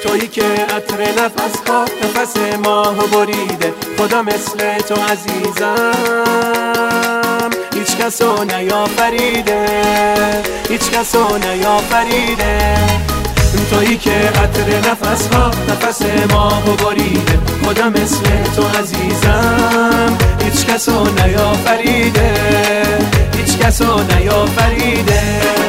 تویی که عطر نفس ها نفس ماهو بریده. خدا مثل تو عزیزم هیچ کسو نیافریده، هیچ کسو نیافریده. تویی که عطر نفس ها نفس ماهو بریده. خدا مثل تو عزیزم هیچ کسو نیافریده، هیچ کسو نیافریده.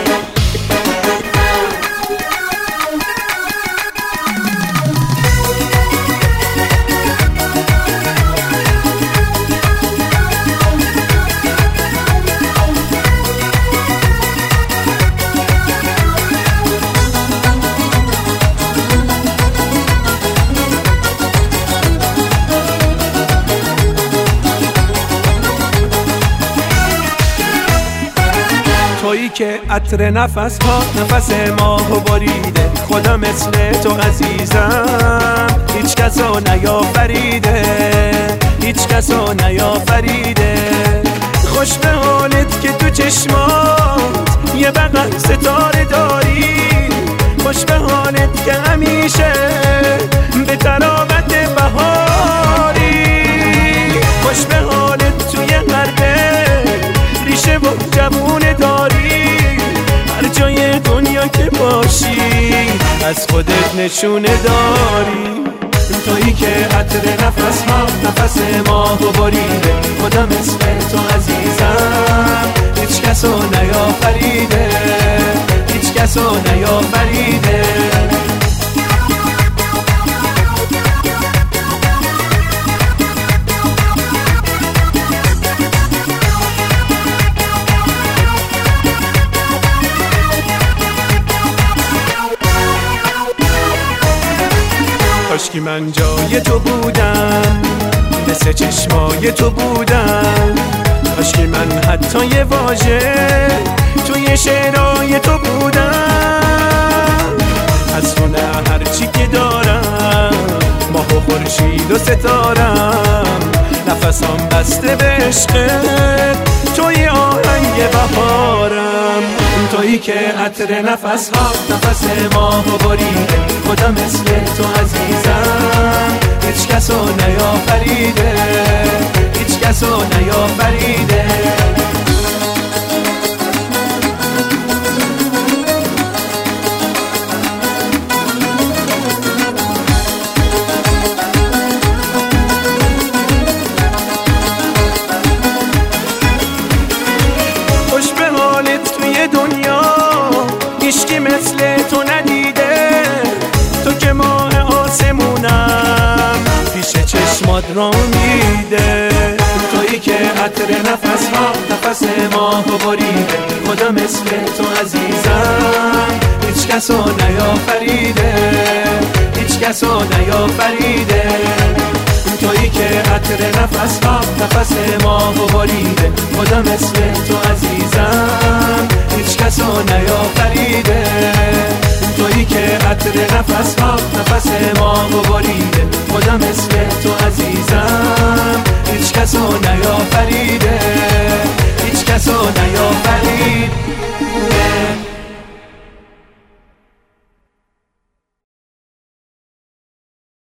تویی که عطر نفس ها نفس ماهو بریده. خدا مثل تو عزیزم هیچ کسو نیافریده، هیچ کسو نیافریده. خوش به حالت که تو چشمات یه بغل ستاره داری. خوش به حالت که همیشه به تراوت بهاری. خوش به حالت توی قلبه ریشه و جوونه داری. هر جای دنیا که باشی از خودت نشونه داری. تویی که عطر نفس ها نفس ماهو بریده. خدا مثل تو عزیزم هیچ کسو نیافریده، هیچ کسو نیافریده. کاشکی من جای تو بودم، مثل چشمای تو بودم. کاشکی من حتی یه واژه توی شعرهای تو بودم. از تو نه هرچی که دارم ماه و خورشید و ستارم. نفسم بسته به عشقت توی آهنگ بهارم. تویی که عطر نفس ها نفس ماهو بریده. خدا مثل تو عزیزم هیچ کسو نیافریده، هیچ کسو نیافریده. خوش به حالت توی دنیا هیچکی مثل تو ندیده. تو که ماه آسمونم پیش چشمات را میده. تویی که عطر نفس ها نفس ماهو بریده. خدا مثل تو عزیزم هیچ کسو نیافریده، هیچ کسو نیافریده. تویی که عطر نفس ها نفس ماهو بریده. خدا مثل تو عزیزم هیچ کسو نیافریده. تویی که عطر نفس ها نفس ماهو بریده. خدا مثل تو عزیزم هیچ کسو